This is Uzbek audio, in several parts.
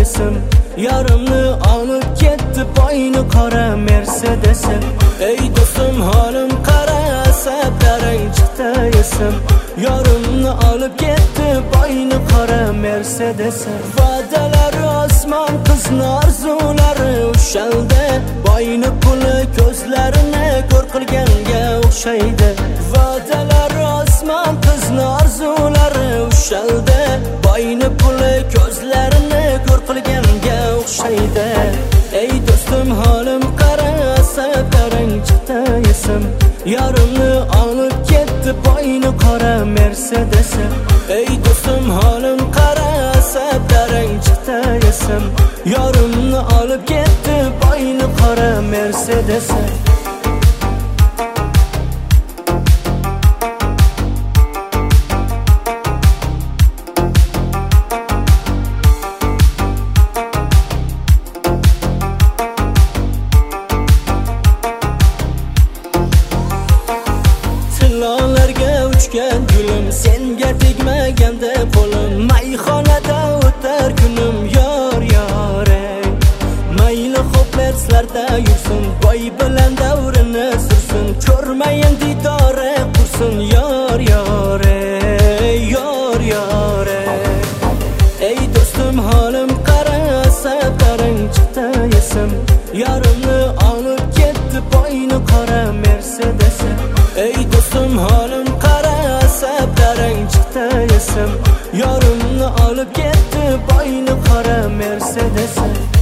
esim. Yarımni olib ketdi boyni qora Mercedes. Ey do'stim holim qara, sablaring chiqdi esim. Yarımni olib ketdi boyni qora Mercedes. Va'dalari osmon, qizni orzulari ushaldi. Boyni puli ko'zlarini ko'r qilganga o'xshaydi. Va'dalari osmon, qizni orzulari ushaldi. Boyni puli ko'zlarini ko'r qilganga o'xshaydi. Ey do'stim holim qara, sablaring chiqdi esim. Yarımni olib ketdi boyni qora Mercedes. Ey do'stim holim qara, sablaring chiqdi esim. Yarımni olib ketdi boyni qora Mercedes. Gülüm senga tegmaganda qo'lim, mayxonada o'tar kunim yor yore. Mayli xo'pletlarda yursin, boy bilan davrini sursin, ko'rmayin didore qursin yor yore, yor yore. Ey do'stim holim qara, sablaring chiqdi esim. Yarımni olib ketdi boyni qora Mercedes. Ey do'stim holim qara, sablaring chiqdi esim. Yarımni olib ketdi boyni qora Mercedes.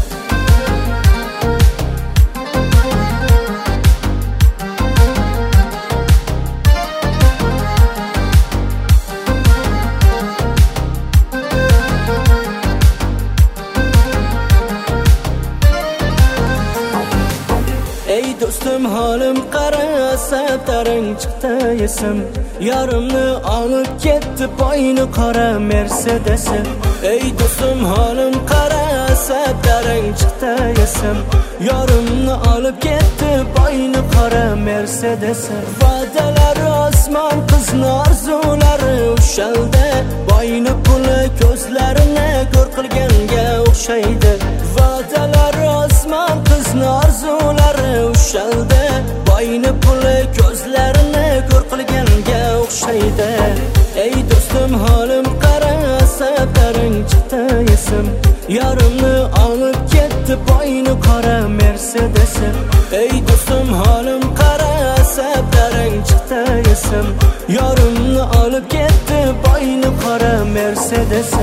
Ey do'stim holim qara, sablaring chiqdi esim. Yarımni olib ketdi boyni qora Mercedes. Ey do'stim holim qara, sablaring chiqdi esim. Yarımni olib ketdi boyni qora Mercedes. Va'dalari osmon, qizni orzulari ushaldi. Boyni puli ko'zlarini ko'r qilganga o'xshaydi. Va'dalari osmon, qizni orzulari ushaldi. Boyni puli ko'zlarini ko'r qilganga o'xshaydi. Ey do'stim holim qara, sablaring chiqdi esim. Yarımni olib ketdi boyni qora Mercedes. Ey do'stim holim qara, sablaring chiqdi esim. Yarımni olib ketdi boyni qora Mercedes.